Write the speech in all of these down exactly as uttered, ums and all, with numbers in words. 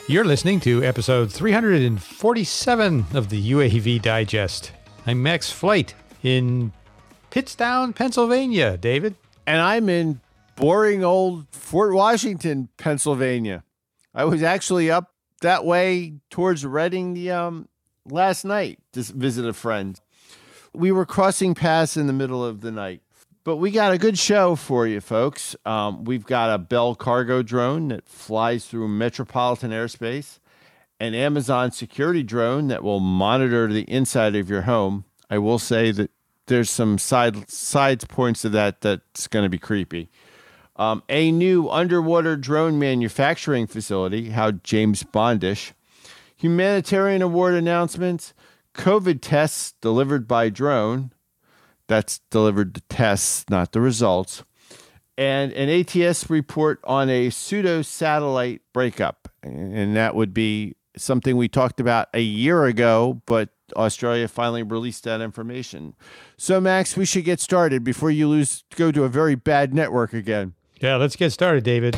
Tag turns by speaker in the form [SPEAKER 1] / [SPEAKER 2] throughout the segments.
[SPEAKER 1] You're listening to episode three hundred forty-seven of the U A V Digest. I'm Max Flight in Pittstown, Pennsylvania, David.
[SPEAKER 2] And I'm in boring old Fort Washington, Pennsylvania. I was actually up that way towards Reading um, last night to visit a friend. We were crossing paths in the middle of the night. But we got a good show for you, folks. Um, we've got a Bell cargo drone that flies through metropolitan airspace, an Amazon security drone that will monitor the inside of your home. I will say that there's some side side points of that that's going to be creepy. Um, a new underwater drone manufacturing facility, how James Bondish. Humanitarian award announcements, COVID tests delivered by drone. That's delivered the tests, not the results. And an A T S report on a pseudo-satellite breakup. And that would be something we talked about a year ago, but Australia finally released that information. So, Max, we should get started before you lose go to a very bad network again.
[SPEAKER 1] Yeah, let's get started, David.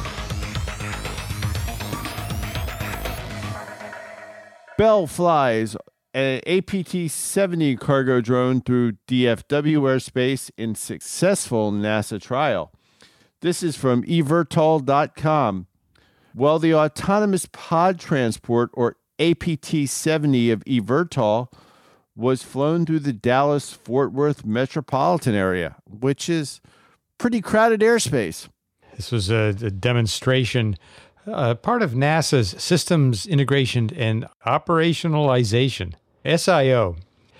[SPEAKER 2] Bell flies an A P T seventy cargo drone through D F W airspace in successful NASA trial. This is from e vertol dot com. Well, the autonomous pod transport, or A P T seventy of eVTOL, was flown through the Dallas-Fort Worth metropolitan area, which is pretty crowded airspace.
[SPEAKER 1] This was a, a demonstration, uh, part of NASA's Systems Integration and Operationalization, S I O.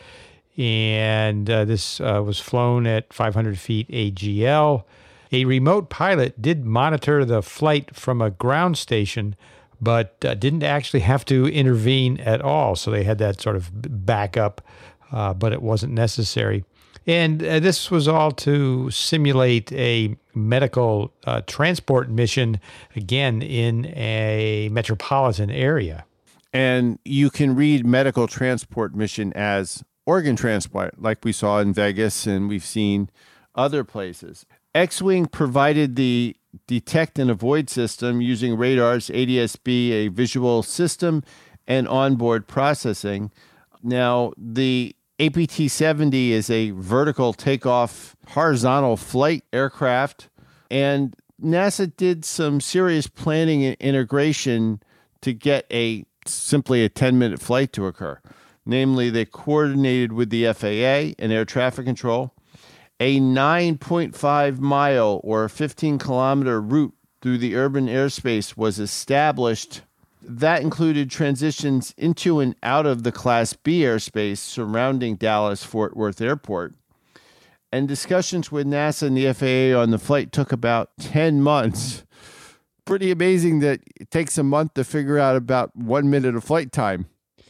[SPEAKER 1] And uh, this uh, was flown at five hundred feet A G L. A remote pilot did monitor the flight from a ground station, but uh, didn't actually have to intervene at all. So they had that sort of backup, uh, but it wasn't necessary. And uh, this was all to simulate a medical uh, transport mission, again, in a metropolitan area.
[SPEAKER 2] And you can read medical transport mission as organ transplant, like we saw in Vegas and we've seen other places. X-Wing provided the detect and avoid system using radar's A D S B, a visual system, and onboard processing. Now, the A P T seventy is a vertical takeoff, horizontal flight aircraft, and NASA did some serious planning and integration to get a simply a ten-minute flight to occur. Namely, they coordinated with the F A A and air traffic control. A nine point five mile or fifteen kilometer route through the urban airspace was established. That included transitions into and out of the Class B airspace surrounding Dallas-Fort Worth Airport. And discussions with NASA and the F A A on the flight took about ten months. Pretty amazing that it takes a month to figure out about one minute of flight time.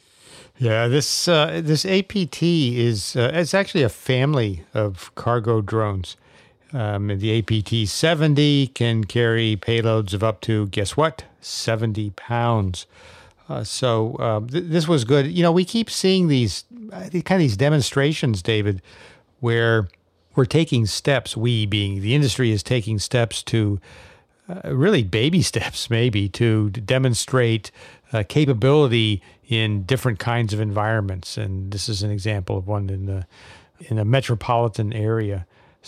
[SPEAKER 1] Yeah, this uh, this A P T is uh, it's actually a family of cargo drones. Um, the A P T seventy can carry payloads of up to, guess what, seventy pounds. Uh, so uh, th- this was good. You know, we keep seeing these uh, kind of these demonstrations, David, where we're taking steps. We, being the industry, is taking steps to uh, really baby steps, maybe, to, to demonstrate uh, capability in different kinds of environments. And this is an example of one in the in a metropolitan area.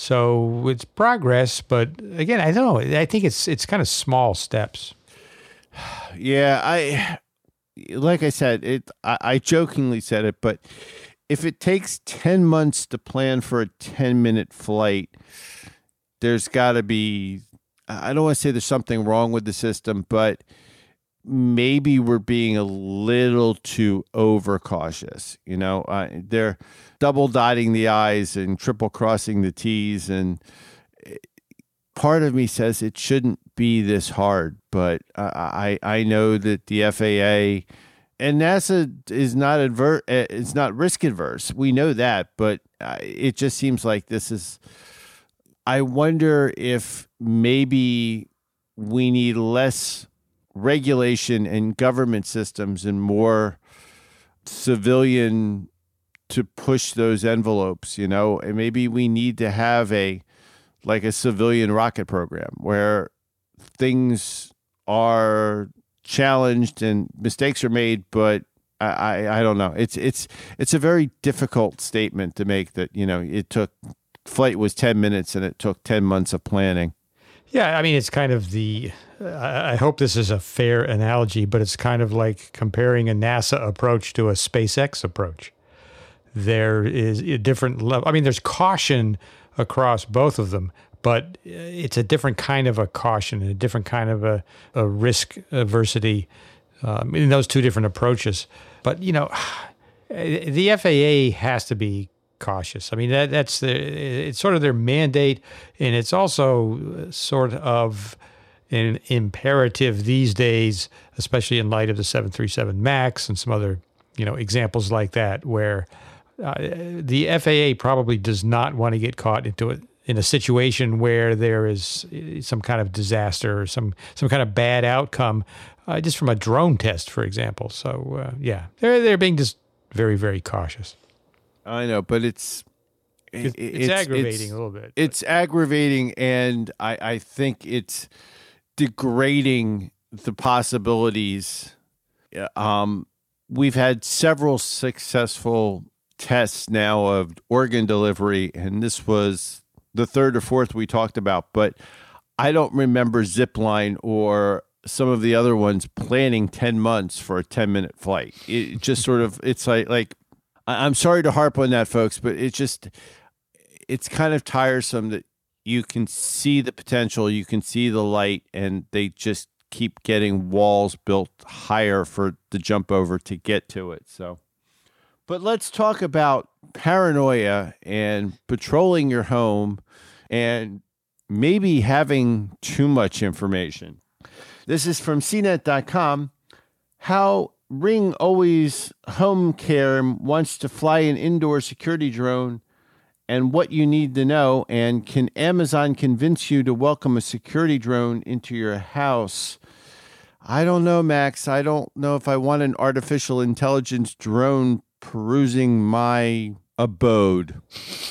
[SPEAKER 1] So it's progress, but again, I don't know. I think it's it's kind of small steps.
[SPEAKER 2] Yeah, I like I said, it I, I jokingly said it, but if it takes ten months to plan for a ten-minute flight, there's got to be, I don't want to say there's something wrong with the system, but maybe we're being a little too overcautious. You know, uh, they're double dotting the I's and triple crossing the T's. And part of me says it shouldn't be this hard. But I, I, I know that the F A A and NASA is not adver- it's not risk adverse. We know that. But it just seems like this is, I wonder if maybe we need less regulation and government systems and more civilian to push those envelopes, you know, and maybe we need to have a, like a civilian rocket program where things are challenged and mistakes are made, but I, I, I don't know. It's it's it's a very difficult statement to make that, you know, it took flight was ten minutes and it took ten months of planning.
[SPEAKER 1] Yeah, I mean, it's kind of the, I I hope this is a fair analogy, but it's kind of like comparing a NASA approach to a SpaceX approach. There is a different level. I mean, there's caution across both of them, but it's a different kind of a caution and a different kind of a, a risk aversity um, in those two different approaches. But, you know, the F A A has to be cautious. I mean, that that's the, it's sort of their mandate, and it's also sort of an imperative these days, especially in light of the seven thirty-seven MAX and some other, you know, examples like that, where uh, the F A A probably does not want to get caught into it in a situation where there is some kind of disaster or some some kind of bad outcome, uh, just from a drone test, for example. So uh, yeah, they're they're being just very very cautious.
[SPEAKER 2] I know, but it's
[SPEAKER 1] it, it's,
[SPEAKER 2] it's
[SPEAKER 1] aggravating
[SPEAKER 2] it's,
[SPEAKER 1] a little bit.
[SPEAKER 2] It's but. aggravating, and I I think it's degrading the possibilities. Um, we've had several successful tests now of organ delivery, and this was the third or fourth we talked about, but I don't remember Zipline or some of the other ones planning ten months for a ten minute flight. It just sort of, it's like, like, I'm sorry to harp on that, folks, but it's just, it's kind of tiresome that you can see the potential, you can see the light, and they just keep getting walls built higher for the jump over to get to it. So, but let's talk about paranoia and patrolling your home and maybe having too much information. This is from C net dot com. How Ring Always Home Care wants to fly an indoor security drone and what you need to know. And can Amazon convince you to welcome a security drone into your house? I don't know, Max. I don't know if I want an artificial intelligence drone perusing my abode.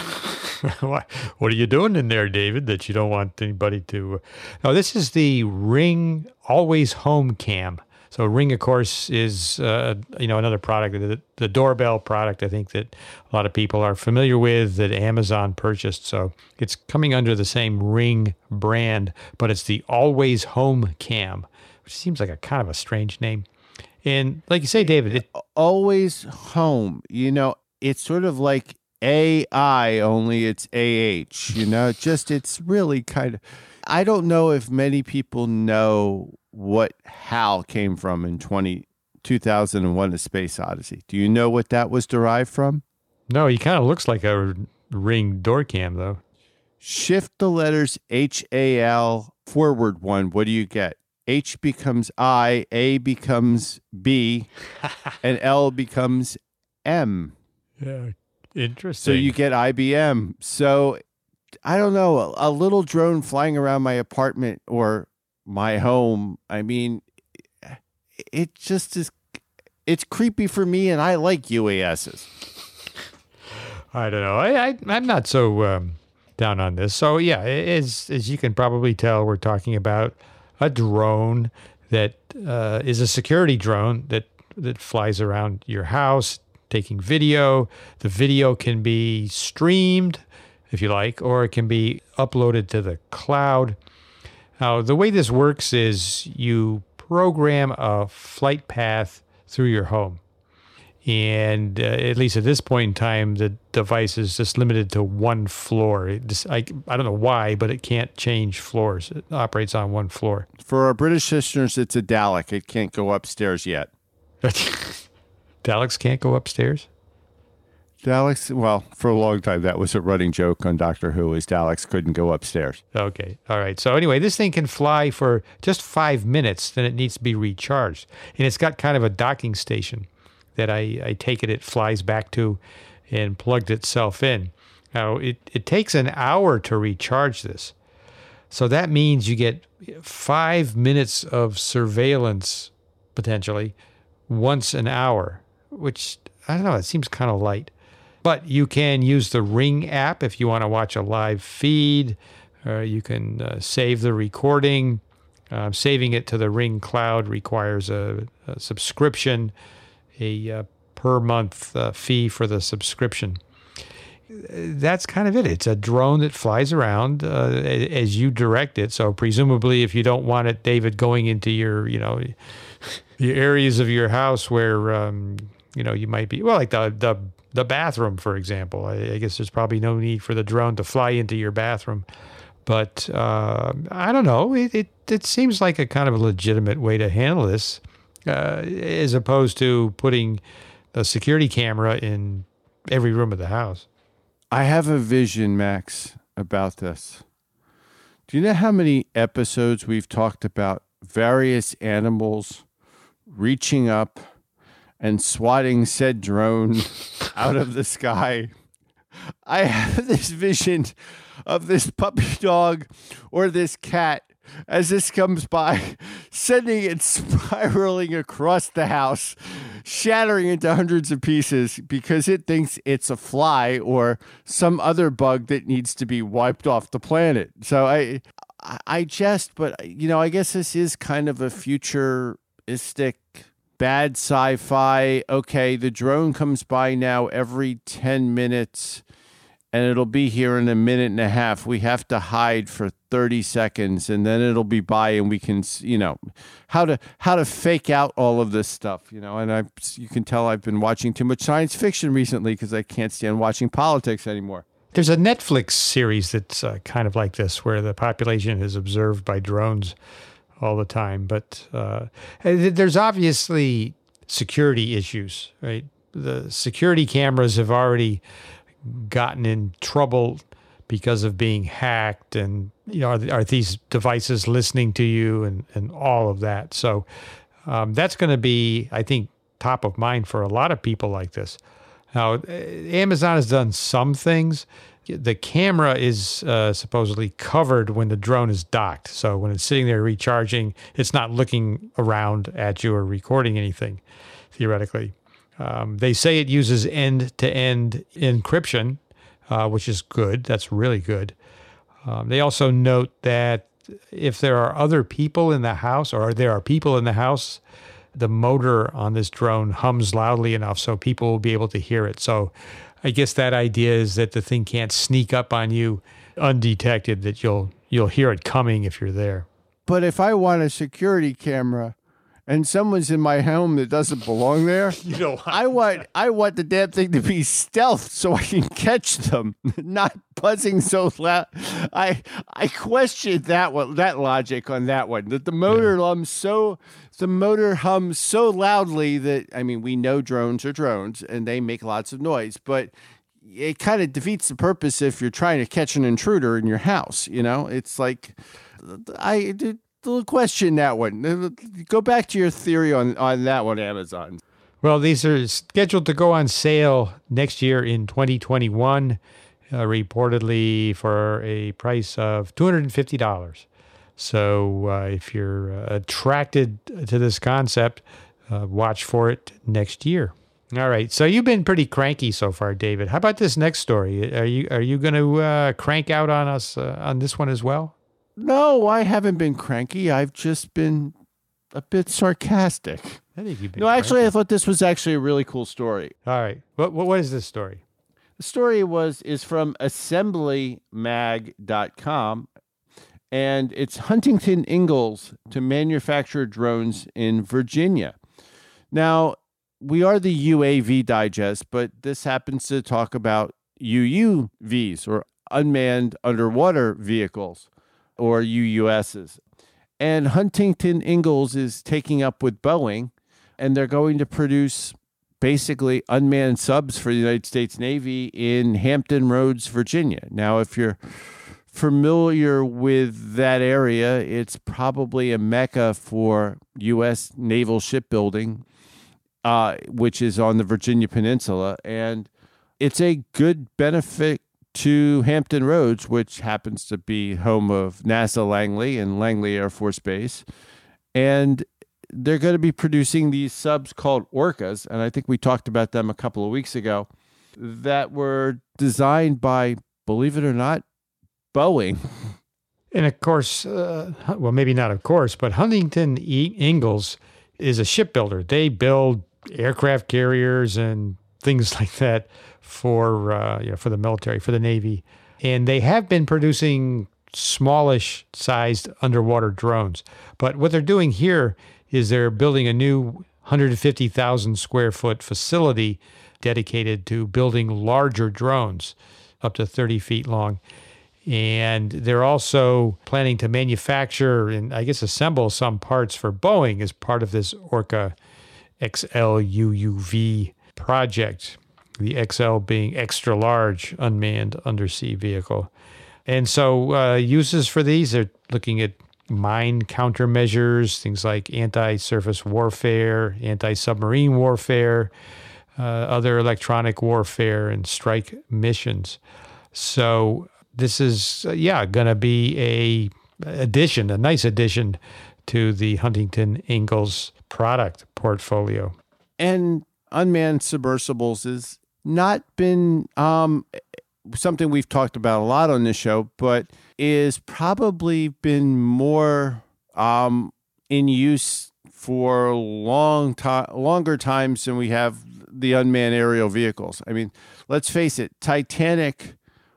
[SPEAKER 1] What are you doing in there, David, that you don't want anybody to... No, this is the Ring Always Home Cam. So Ring, of course, is uh, you know another product, the, the doorbell product, I think that a lot of people are familiar with, that Amazon purchased. So it's coming under the same Ring brand, but it's the Always Home Cam, which seems like a kind of a strange name. And like you say, David, it,
[SPEAKER 2] Always Home, you know, it's sort of like A I, only it's A H, you know, just it's really kind of, I don't know if many people know what HAL came from in twenty, two thousand one, A Space Odyssey. Do you know what that was derived from?
[SPEAKER 1] No, he kind of looks like a Ring door cam, though.
[SPEAKER 2] Shift the letters H A L forward one. What do you get? H becomes I, A becomes B, and L becomes M.
[SPEAKER 1] Yeah, interesting.
[SPEAKER 2] So you get I B M. So I don't know, a, a little drone flying around my apartment or my home. I mean, it just is, it's creepy for me, and I like U A Ss.
[SPEAKER 1] I don't know. I, I, I'm not so um, down on this. So, yeah, as, as you can probably tell, we're talking about a drone that uh, is a security drone that, that flies around your house, taking video. The video can be streamed, if you like, or it can be uploaded to the cloud. Now, the way this works is you program a flight path through your home. And uh, at least at this point in time, the device is just limited to one floor. It just, I, I don't know why, but it can't change floors. It operates on one floor.
[SPEAKER 2] For our British listeners, it's a Dalek. It can't go upstairs yet.
[SPEAKER 1] Daleks can't go upstairs?
[SPEAKER 2] Daleks, well, for a long time, that was a running joke on Doctor Who, is Daleks couldn't go upstairs.
[SPEAKER 1] Okay. All right. So anyway, this thing can fly for just five minutes, then it needs to be recharged. And it's got kind of a docking station that I, I take it, it flies back to and plugged itself in. Now, it, it takes an hour to recharge this. So that means you get five minutes of surveillance, potentially, once an hour, which, I don't know, it seems kind of light. But you can use the Ring app if you want to watch a live feed, or you can uh, save the recording. Uh, saving it to the Ring Cloud requires a, a subscription, a uh, per month uh, fee for the subscription. That's kind of it. It's a drone that flies around uh, as you direct it. So presumably, if you don't want it, David, going into your, you know, the areas of your house where, um, you know, you might be, well, like the the, the bathroom, for example. I, I guess there's probably no need for the drone to fly into your bathroom. But uh, I don't know. It, it it seems like a kind of a legitimate way to handle this, uh, as opposed to putting a security camera in every room of the house.
[SPEAKER 2] I have a vision, Max, about this. Do you know how many episodes we've talked about various animals reaching up and swatting said drone out of the sky? I have this vision of this puppy dog or this cat as this comes by, sending it spiraling across the house, shattering into hundreds of pieces because it thinks it's a fly or some other bug that needs to be wiped off the planet. So I, I jest, but you know, I guess this is kind of a futuristic, bad sci-fi. Okay, the drone comes by now every ten minutes. And it'll be here in a minute and a half. We have to hide for thirty seconds, and then it'll be by, and we can, you know, how to how to fake out all of this stuff, you know. And I, you can tell I've been watching too much science fiction recently because I can't stand watching politics anymore.
[SPEAKER 1] There's a Netflix series that's uh, kind of like this, where the population is observed by drones all the time. But uh, there's obviously security issues, right? The security cameras have already gotten in trouble because of being hacked, and you know, are, are these devices listening to you, and, and all of that. So um, that's going to be, I think, top of mind for a lot of people like this. Now, Amazon has done some things. The camera is uh, supposedly covered when the drone is docked. So when it's sitting there recharging, it's not looking around at you or recording anything, theoretically. Um, they say it uses end-to-end encryption, uh, which is good. That's really good. Um, they also note that if there are other people in the house, or there are people in the house, the motor on this drone hums loudly enough so people will be able to hear it. So I guess that idea is that the thing can't sneak up on you undetected, that you'll you'll hear it coming if you're there.
[SPEAKER 2] But if I want a security camera and someone's in my home that doesn't belong there,
[SPEAKER 1] you don't want
[SPEAKER 2] I want I want the damn thing to be stealth so I can catch them, not buzzing so loud. I I question that one, that logic on that one. That the motor yeah. hums so the motor hums so loudly that, I mean, we know drones are drones and they make lots of noise, but it kind of defeats the purpose if you're trying to catch an intruder in your house. You know, it's like I did. Little question that one. Go back to your theory on, on that one, Amazon.
[SPEAKER 1] Well, these are scheduled to go on sale next year in twenty twenty-one, uh, reportedly for a price of two hundred fifty dollars. So uh, if you're uh, attracted to this concept, uh, watch for it next year. All right. So you've been pretty cranky so far, David. How about this next story? Are you are you going to uh, crank out on us uh, on this one as well?
[SPEAKER 2] No, I haven't been cranky. I've just been a bit sarcastic.
[SPEAKER 1] I think you've been
[SPEAKER 2] No, actually,
[SPEAKER 1] cranky.
[SPEAKER 2] I thought this was actually a really cool story.
[SPEAKER 1] All right. What what, what is this story?
[SPEAKER 2] The story was is from assembly mag dot com, and it's Huntington Ingalls to manufacture drones in Virginia. Now, we are the U A V Digest, but this happens to talk about U U Vs, or unmanned underwater vehicles, or U U Ss. And Huntington Ingalls is taking up with Boeing, and they're going to produce basically unmanned subs for the United States Navy in Hampton Roads, Virginia. Now, if you're familiar with that area, it's probably a mecca for U S naval shipbuilding, uh, which is on the Virginia Peninsula. And it's a good benefit to Hampton Roads, which happens to be home of NASA Langley and Langley Air Force Base. And they're going to be producing these subs called Orcas, and I think we talked about them a couple of weeks ago, that were designed by, believe it or not, Boeing.
[SPEAKER 1] And of course, uh, well, maybe not of course, but Huntington E- Ingalls is a shipbuilder. They build aircraft carriers and things like that for uh, you know, for the military, for the Navy. And they have been producing smallish sized underwater drones. But what they're doing here is they're building a new one hundred fifty thousand square foot facility dedicated to building larger drones up to thirty feet long. And they're also planning to manufacture and I guess assemble some parts for Boeing as part of this Orca X L U U V project. The X L being extra large unmanned undersea vehicle. And so uh, uses for these are looking at mine countermeasures, things like anti-surface warfare, anti-submarine warfare, uh, other electronic warfare, and strike missions. So this is, uh, yeah, going to be a addition, a nice addition to the Huntington Ingalls product portfolio.
[SPEAKER 2] And unmanned submersibles has not been um, something we've talked about a lot on this show, but is probably been more um, in use for long time, longer times than we have the unmanned aerial vehicles. I mean, let's face it, Titanic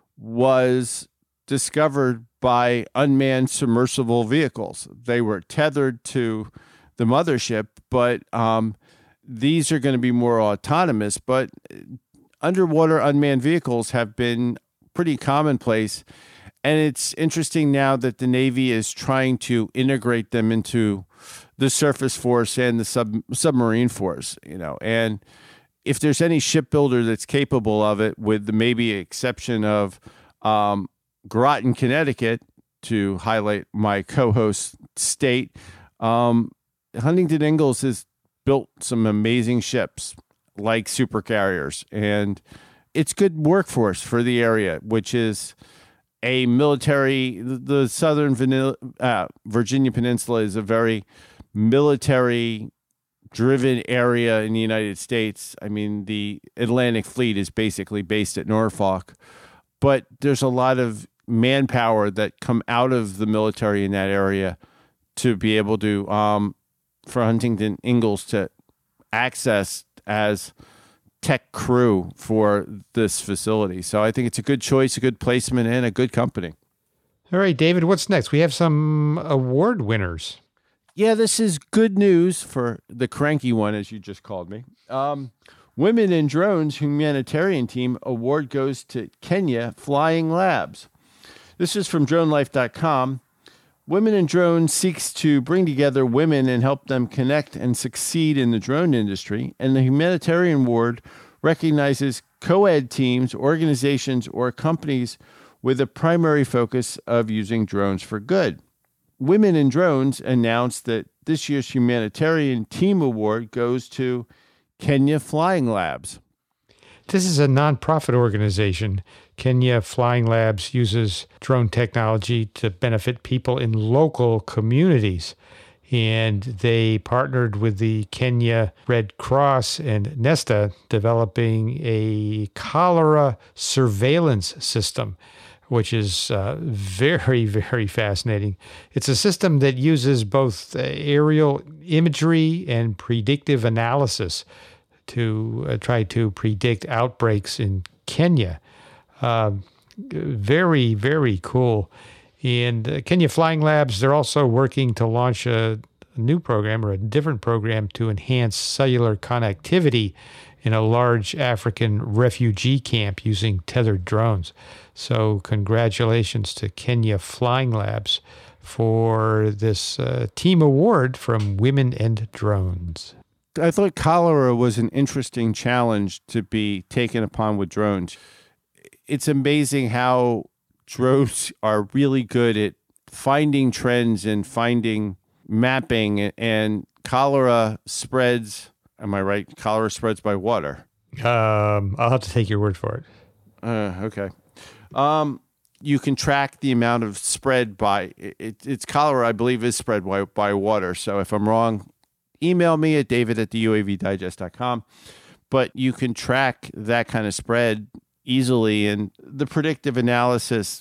[SPEAKER 2] was discovered by unmanned submersible vehicles. They were tethered to the mothership, but um, these are going to be more autonomous. But underwater unmanned vehicles have been pretty commonplace. And it's interesting now that the Navy is trying to integrate them into the surface force and the sub, submarine force, you know, and if there's any shipbuilder that's capable of it, with the maybe exception of um, Groton, Connecticut, to highlight my co-host state, um, Huntington Ingalls has built some amazing ships like supercarriers, and it's good workforce for the area, which is a military. The southern Vanilla, uh, Virginia Peninsula is a very military driven area in the United States. I mean, the Atlantic Fleet is basically based at Norfolk, but there's a lot of manpower that come out of the military in that area to be able to, um, for Huntington Ingalls to access as tech crew for this facility. So I think it's a good choice, a good placement, and a good company.
[SPEAKER 1] All right, David, what's next? We have some award winners.
[SPEAKER 2] Yeah, this is good news for the cranky one, as you just called me. Um, Women in Drones Humanitarian Team Award goes to Kenya Flying Labs. This is from drone life dot com. Women in Drones seeks to bring together women and help them connect and succeed in the drone industry. And the Humanitarian Award recognizes co-ed teams, organizations, or companies with a primary focus of using drones for good. Women in Drones announced that this year's Humanitarian Team Award goes to Kenya Flying Labs.
[SPEAKER 1] This is a nonprofit organization. Kenya Flying Labs uses drone technology to benefit people in local communities. And they partnered with the Kenya Red Cross and Nesta, developing a cholera surveillance system, which is uh, very, very fascinating. It's a system that uses both uh, aerial imagery and predictive analysis to uh, try to predict outbreaks in Kenya. Uh, very, very cool. And uh, Kenya Flying Labs, they're also working to launch a, a new program or a different program to enhance cellular connectivity in a large African refugee camp using tethered drones. So congratulations to Kenya Flying Labs for this uh, team award from Women and Drones.
[SPEAKER 2] I thought cholera was an interesting challenge to be taken upon with drones. It's amazing how drones are really good at finding trends and finding mapping, and cholera spreads. Am I right? Cholera spreads by water.
[SPEAKER 1] Um, I'll have to take your word for it.
[SPEAKER 2] Uh, okay. Um, you can track the amount of spread by it, it's cholera, I believe, is spread by, by water. So if I'm wrong, email me at david at the U A V digest dot com. But you can track that kind of spread easily, and the predictive analysis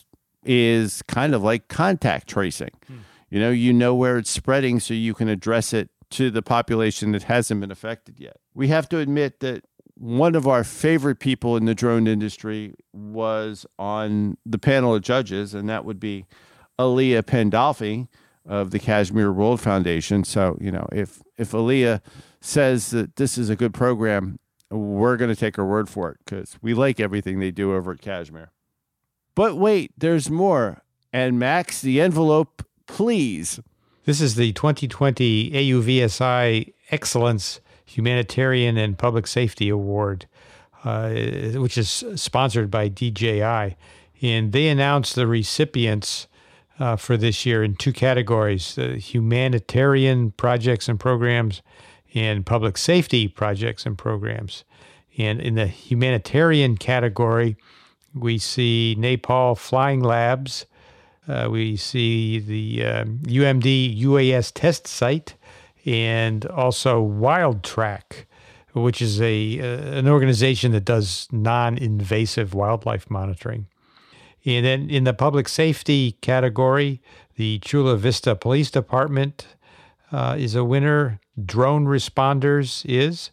[SPEAKER 2] is kind of like contact tracing. Hmm. You know, you know where it's spreading so you can address it to the population that hasn't been affected yet. We have to admit that one of our favorite people in the drone industry was on the panel of judges, and that would be Aaliyah Pandolfi of the Kashmir World Foundation. So, you know, if, if Aaliyah says that this is a good program, we're going to take her word for it because we like everything they do over at Kashmir. But wait, there's more. And Max, the envelope, please.
[SPEAKER 1] This is the twenty twenty A U V S I Excellence Humanitarian and Public Safety Award, uh, which is sponsored by D J I. And they announced the recipients uh, for this year in two categories, uh, humanitarian projects and programs and public safety projects and programs. And in the humanitarian category, we see Nepal Flying Labs. Uh, we see the um, U M D U A S test site, and also Wild Track, which is a uh, an organization that does non-invasive wildlife monitoring. And then in the public safety category, the Chula Vista Police Department uh, is a winner. Drone Responders is,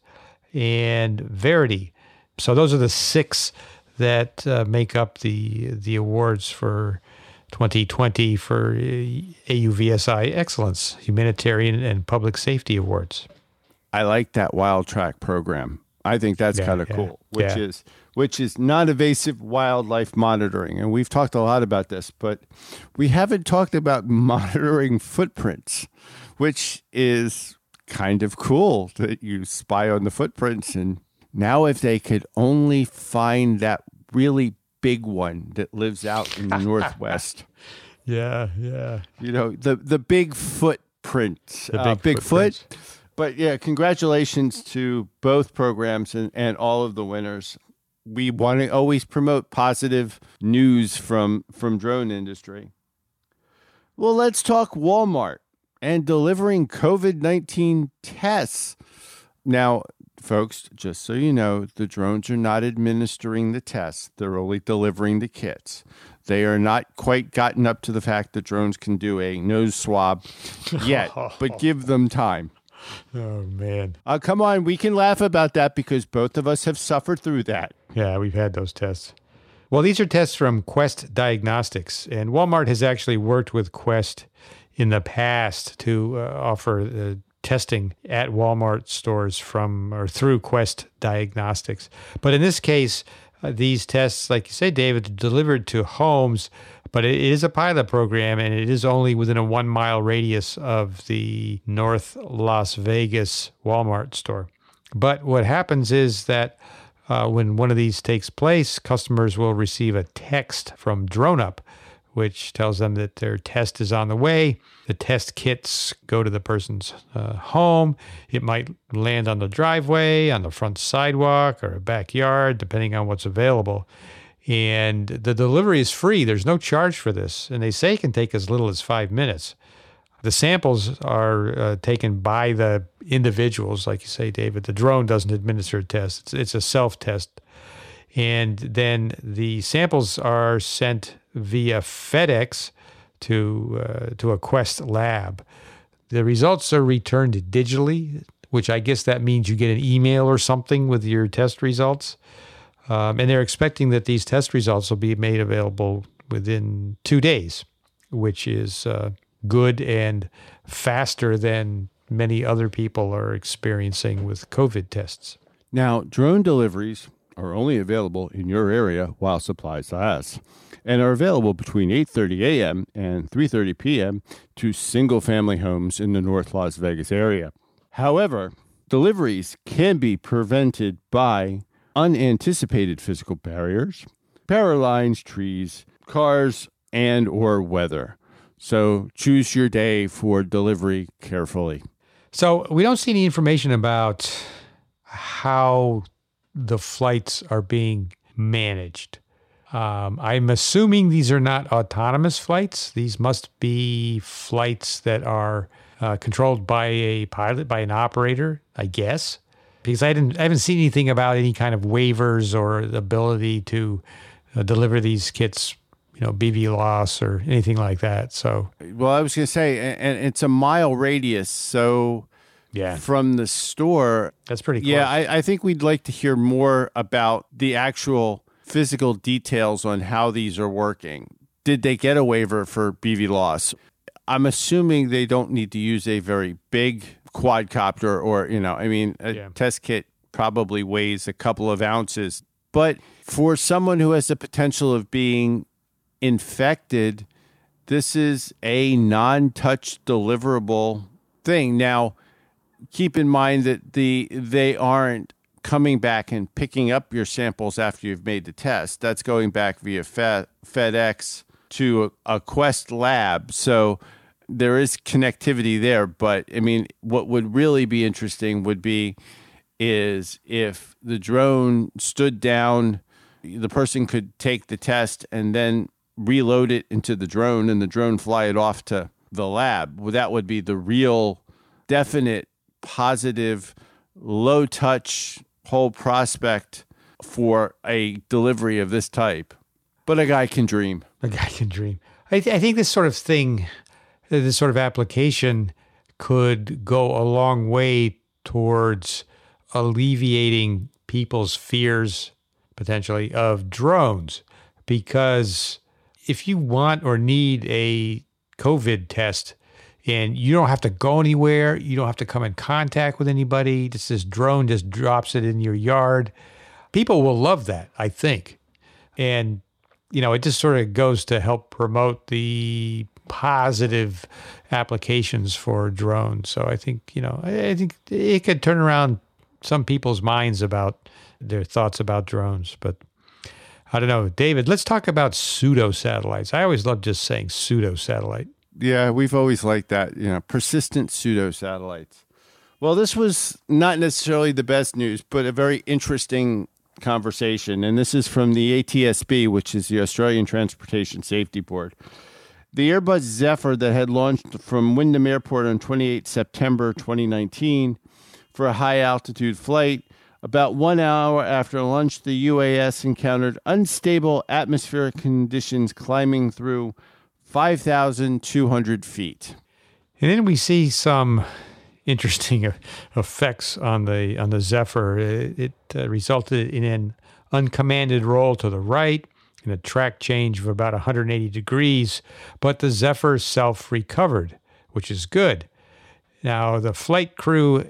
[SPEAKER 1] and Verity. So those are the six that uh, make up the the awards for twenty twenty for A U V S I Excellence, Humanitarian and Public Safety Awards.
[SPEAKER 2] I like that Wild Track program. I think that's
[SPEAKER 1] yeah,
[SPEAKER 2] kind of
[SPEAKER 1] yeah,
[SPEAKER 2] cool, which
[SPEAKER 1] yeah.
[SPEAKER 2] is which is non-invasive wildlife monitoring. And we've talked a lot about this, but we haven't talked about monitoring footprints, which is kind of cool that you spy on the footprints. And now if they could only find that really big one that lives out in the Northwest.
[SPEAKER 1] Yeah, yeah.
[SPEAKER 2] You know, the, the big footprint.
[SPEAKER 1] The
[SPEAKER 2] uh,
[SPEAKER 1] big
[SPEAKER 2] Bigfoot. But yeah, congratulations to both programs and, and all of the winners. We want to always promote positive news from, from drone industry. Well, let's talk Walmart and delivering COVID nineteen tests. Now, folks, just so you know, the drones are not administering the tests. They're only delivering the kits. They are not quite gotten up to the fact that drones can do a nose swab yet, but give them time.
[SPEAKER 1] Oh, man.
[SPEAKER 2] Uh, come on, we can laugh about that because both of us have suffered through that.
[SPEAKER 1] Yeah, we've had those tests. Well, these are tests from Quest Diagnostics, and Walmart has actually worked with Quest in the past to uh, offer uh, testing at Walmart stores from or through Quest Diagnostics. But in this case, uh, these tests, like you say, David, are delivered to homes, but it is a pilot program, and it is only within a one-mile radius of the North Las Vegas Walmart store. But what happens is that uh, when one of these takes place, customers will receive a text from DroneUp, which tells them that their test is on the way. The test kits go to the person's uh, home. It might land on the driveway, on the front sidewalk, or a backyard, depending on what's available. And the delivery is free. There's no charge for this. And they say it can take as little as five minutes. The samples are uh, taken by the individuals, like you say, David. The drone doesn't administer a test. It's, it's a self-test. And then the samples are sent via FedEx to uh, to a Quest lab. The results are returned digitally, which I guess that means you get an email or something with your test results. Um, and they're expecting that these test results will be made available within two days, which is uh, good and faster than many other people are experiencing with COVID tests.
[SPEAKER 2] Now, drone deliveries are only available in your area while supplies last, and are available between eight thirty a.m. and three thirty p.m. to single-family homes in the North Las Vegas area. However, deliveries can be prevented by unanticipated physical barriers, power lines, trees, cars, and or weather. So choose your day for delivery carefully.
[SPEAKER 1] So we don't see any information about how the flights are being managed. Um, I'm assuming these are not autonomous flights. These must be flights that are uh, controlled by a pilot, by an operator, I guess. Because I didn't, I haven't seen anything about any kind of waivers or the ability to uh, deliver these kits you know, B V loss or anything like that. So,
[SPEAKER 2] well, I was going to say, and it's a mile radius. So,
[SPEAKER 1] yeah,
[SPEAKER 2] from the store,
[SPEAKER 1] that's pretty close.
[SPEAKER 2] Yeah, I, I think we'd like to hear more about the actual physical details on how these are working. Did they get a waiver for B V loss? I'm assuming they don't need to use a very big quadcopter or, you know, I mean, a yeah. test kit probably weighs a couple of ounces. But for someone who has the potential of being infected, this is a non-touch deliverable thing. Now, keep in mind that the they aren't coming back and picking up your samples after you've made the test. That's going back via Fed, FedEx to a, a Quest lab. So there is connectivity there. But, I mean, what would really be interesting would be is if the drone stood down, the person could take the test and then reload it into the drone and the drone fly it off to the lab. Well, that would be the real definite positive, low touch whole prospect for a delivery of this type. But a guy can dream.
[SPEAKER 1] A guy can dream. I, th- I think this sort of thing, this sort of application could go a long way towards alleviating people's fears, potentially, of drones. Because if you want or need a COVID test and you don't have to go anywhere, you don't have to come in contact with anybody, just this drone just drops it in your yard, people will love that, I think. And, you know, it just sort of goes to help promote the positive applications for drones. So I think, you know, I think it could turn around some people's minds about their thoughts about drones. But I don't know. David, let's talk about pseudo-satellites. I always love just saying pseudo-satellite.
[SPEAKER 2] Yeah, we've always liked that, you know, persistent pseudo-satellites. Well, this was not necessarily the best news, but a very interesting conversation. And this is from the A T S B, which is the Australian Transportation Safety Board. The Airbus Zephyr that had launched from Wyndham Airport on the twenty-eighth of September twenty nineteen for a high-altitude flight, about one hour after lunch, the U A S encountered unstable atmospheric conditions climbing through five thousand two hundred feet.
[SPEAKER 1] And then we see some interesting effects on the on the Zephyr. It, it uh, resulted in an uncommanded roll to the right and a track change of about one hundred eighty degrees, but the Zephyr self-recovered, which is good. Now, the flight crew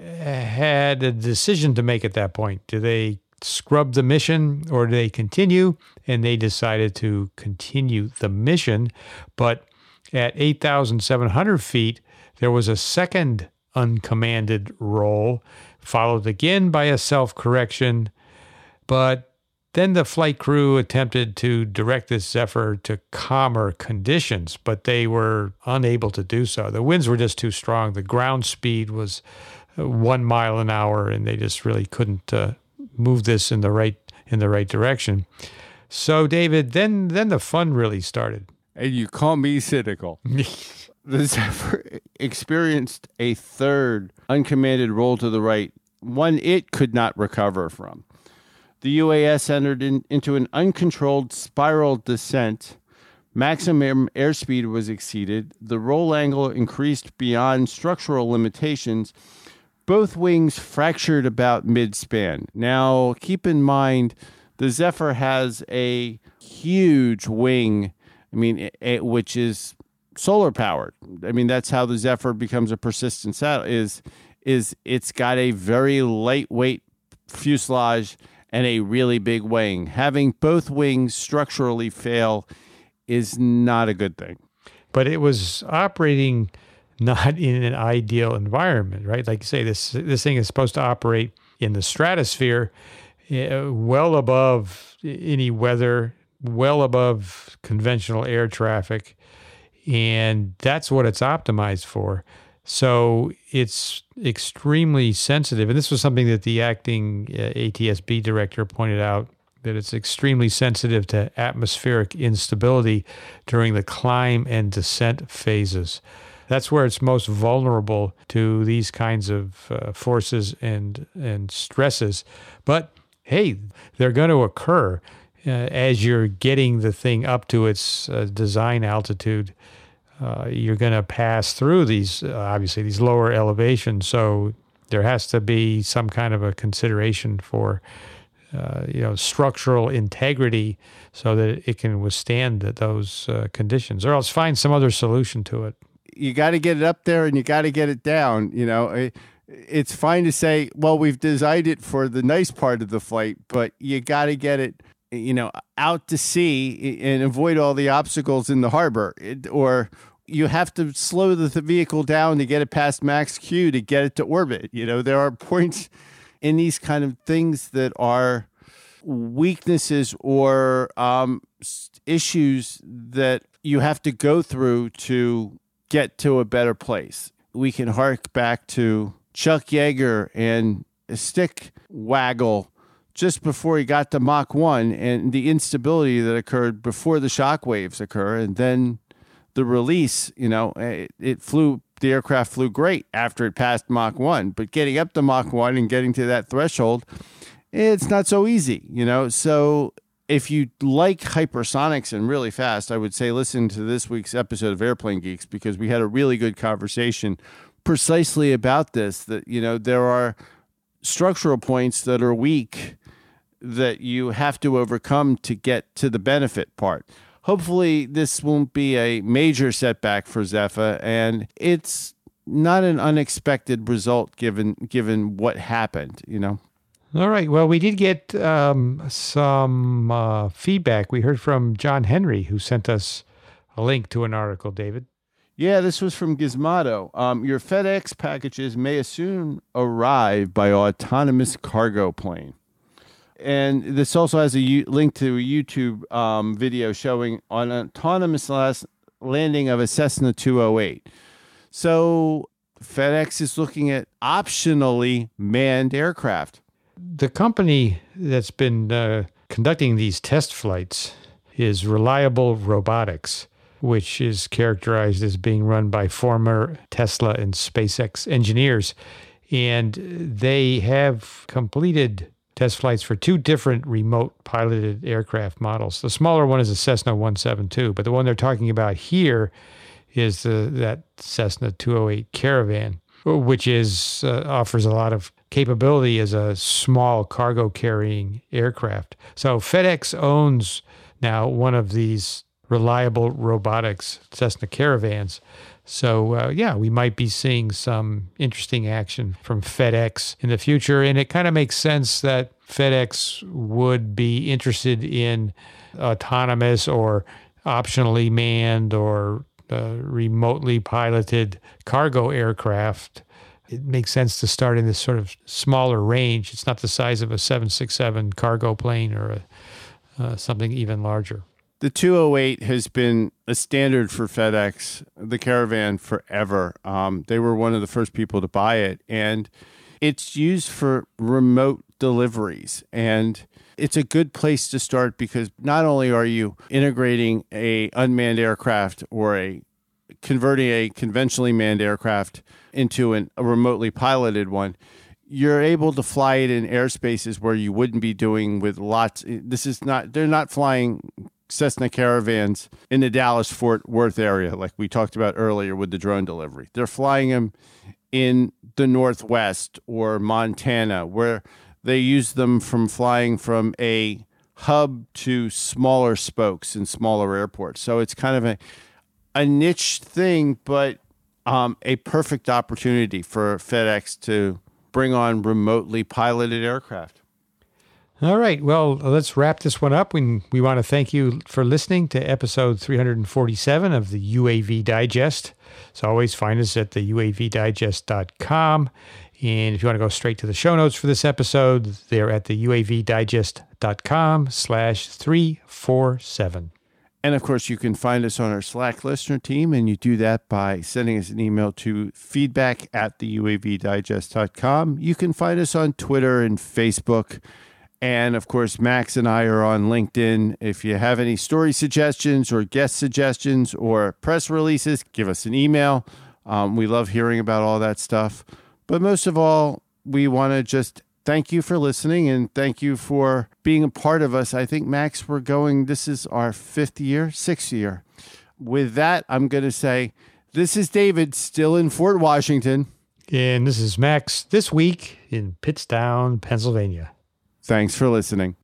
[SPEAKER 1] had a decision to make at that point. Do they scrub the mission or do they continue? And they decided to continue the mission. But at eight thousand seven hundred feet, there was a second uncommanded roll, followed again by a self-correction. But then the flight crew attempted to direct this Zephyr to calmer conditions, but they were unable to do so. The winds were just too strong. The ground speed was one mile an hour, and they just really couldn't uh, move this in the right in the right direction. So, David, then then the fun really started.
[SPEAKER 2] And you call me cynical. The Zephyr experienced a third uncommanded roll to the right, one it could not recover from. The U A S entered in, into an uncontrolled spiral descent. Maximum airspeed was exceeded. The roll angle increased beyond structural limitations. Both wings fractured about mid-span. Now, keep in mind, the Zephyr has a huge wing, I mean, it, it, which is solar-powered. I mean, that's how the Zephyr becomes a persistent satellite, is, is it's got a very lightweight fuselage and a really big wing. Having both wings structurally fail is not a good thing.
[SPEAKER 1] But it was operating not in an ideal environment, right? Like you say, this this thing is supposed to operate in the stratosphere, uh, well above any weather, well above conventional air traffic, and that's what it's optimized for. So it's extremely sensitive. And this was something that the acting uh, A T S B director pointed out, that it's extremely sensitive to atmospheric instability during the climb and descent phases. That's where it's most vulnerable to these kinds of uh, forces and, and stresses. But hey, they're going to occur. uh, as you're getting the thing up to its uh, design altitude, uh, you're going to pass through these, uh, obviously, these lower elevations. So there has to be some kind of a consideration for, uh, you know, structural integrity so that it can withstand those uh, conditions, or else find some other solution to it.
[SPEAKER 2] You got to get it up there and you got to get it down. You know, it, it's fine to say, well, we've designed it for the nice part of the flight, but you got to get it, you know, out to sea and avoid all the obstacles in the harbor. It, or you have to slow the, the vehicle down to get it past max Q to get it to orbit. You know, there are points in these kind of things that are weaknesses or um, issues that you have to go through to get to a better place. We can hark back to Chuck Yeager and a stick waggle just before he got to Mach one and the instability that occurred before the shock waves occur. And then the release, you know, it, it flew, the aircraft flew great after it passed Mach one, but getting up to Mach one and getting to that threshold, it's not so easy, you know? So if you like hypersonics and really fast, I would say listen to this week's episode of Airplane Geeks, because we had a really good conversation precisely about this, that, you know, there are structural points that are weak that you have to overcome to get to the benefit part. Hopefully this won't be a major setback for Zephyr, and it's not an unexpected result given given what happened, you know.
[SPEAKER 1] All right. Well, we did get um, some uh, feedback. We heard from John Henry, who sent us a link to an article, David.
[SPEAKER 2] Yeah, this was from Gizmodo. Um, your FedEx packages may soon arrive by autonomous cargo plane. And this also has a u- link to a YouTube um, video showing an autonomous last landing of a Cessna two oh eight. So FedEx is looking at optionally manned aircraft.
[SPEAKER 1] The company that's been uh, conducting these test flights is Reliable Robotics, which is characterized as being run by former Tesla and SpaceX engineers. And they have completed test flights for two different remote piloted aircraft models. The smaller one is a Cessna one seventy-two, but the one they're talking about here is the, that Cessna two oh eight Caravan, which is uh, offers a lot of capability as a small cargo carrying aircraft. So FedEx owns now one of these Reliable Robotics Cessna Caravans. So, uh, yeah, we might be seeing some interesting action from FedEx in the future. And it kind of makes sense that FedEx would be interested in autonomous or optionally manned or uh, remotely piloted cargo aircraft. It makes sense to start in this sort of smaller range. It's not the size of a seven sixty-seven cargo plane or a, uh, something even larger.
[SPEAKER 2] The two oh eight has been a standard for FedEx, the Caravan, forever. Um, they were one of the first people to buy it, and it's used for remote deliveries. And it's a good place to start because not only are you integrating a unmanned aircraft or a converting a conventionally manned aircraft into an, a remotely piloted one, you're able to fly it in airspaces where you wouldn't be doing with lots. This is not, they're not flying Cessna Caravans in the Dallas-Fort Worth area like we talked about earlier with the drone delivery. They're flying them in the Northwest or Montana, where they use them from flying from a hub to smaller spokes in smaller airports. So it's kind of a, a niche thing, but um, a perfect opportunity for FedEx to bring on remotely piloted aircraft.
[SPEAKER 1] All right. Well, let's wrap this one up. We, we want to thank you for listening to episode three forty-seven of the U A V Digest. As always, find us at the U A V digest dot com. And if you want to go straight to the show notes for this episode, they're at the U A V digest dot com slash three forty-seven.
[SPEAKER 2] And of course, you can find us on our Slack listener team, and you do that by sending us an email to feedback at the U A V digest dot com. You can find us on Twitter and Facebook. And of course, Max and I are on LinkedIn. If you have any story suggestions or guest suggestions or press releases, give us an email. Um, we love hearing about all that stuff. But most of all, we want to just thank you for listening, and thank you for being a part of us. I think, Max, we're going, this is our fifth year, sixth year. With that, I'm going to say, this is David, still in Fort Washington.
[SPEAKER 1] And this is Max, this week in Pittstown, Pennsylvania.
[SPEAKER 2] Thanks for listening.